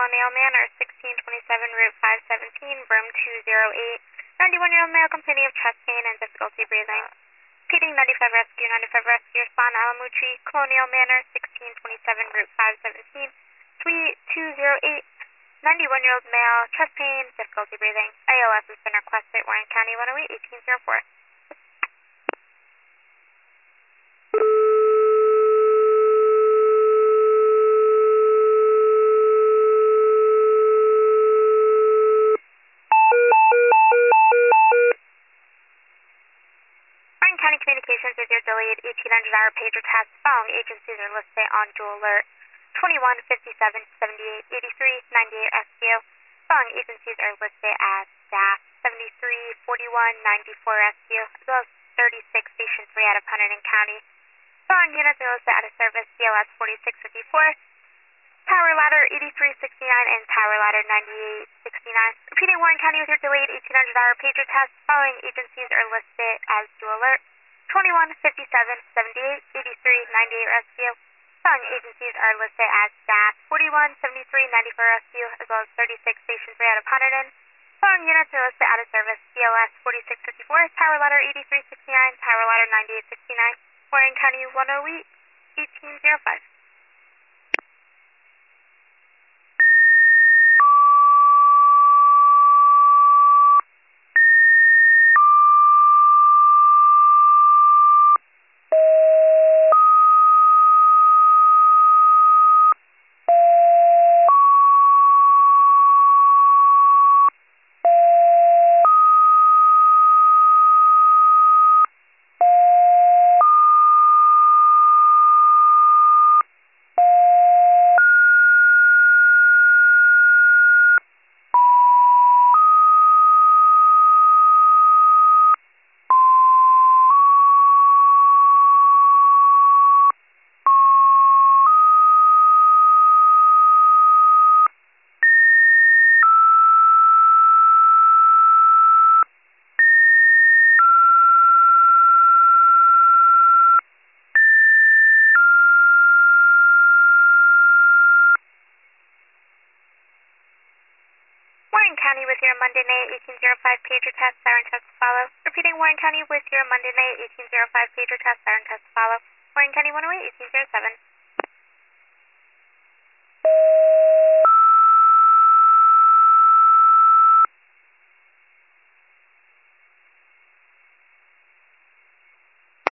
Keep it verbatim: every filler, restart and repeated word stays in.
Colonial Manor, sixteen twenty-seven Route five seventeen, Broom two zero eight. ninety-one-year-old male complaining of chest pain and difficulty breathing. Repeating, ninety-five Rescue, ninety-five Rescue, respond Alamuchi, Colonial Manor, sixteen twenty-seven Route five seventeen, Suite two zero eight. ninety-one-year-old male, chest pain, difficulty breathing. A L S has been requested, Warren County, one oh eight, eighteen oh four. Warren County Communications with your delayed eighteen hundred hour pager test. Following agencies are listed on dual alert. twenty-one, fifty-seven, seventy-eight, eighty-three, ninety-eight rescue. Following agencies are listed as staff. seventy-three, forty-one, ninety-four rescue, as well as thirty-six Station three out of Hunterdon County. Following units are listed out of service, C L S forty-six fifty-four, Tower Ladder eighty-three sixty-nine, and Tower Ladder ninety-eight sixty-nine. Repeating, Warren County with your delayed eighteen hundred hour pager test. Following agencies are listed as dual alert. twenty-one, fifty-seven, seventy-eight, eighty-three, ninety-eight rescue. Following agencies are listed as staff. forty-one, seventy-three, ninety-four rescue, as well as thirty-six Station three out of Hunterdon. Following units are listed out of service, C L S forty-six fifty-four, Tower Ladder eighty-three sixty-nine, Tower Ladder ninety-eight sixty-nine, Warren County one oh eight, eighteen oh five. Warren County with your Monday night eighteen oh five pager test, siren test to follow. Repeating, Warren County with your Monday night eighteen oh five pager test, siren test to follow. Warren County one oh eight, eighteen oh seven.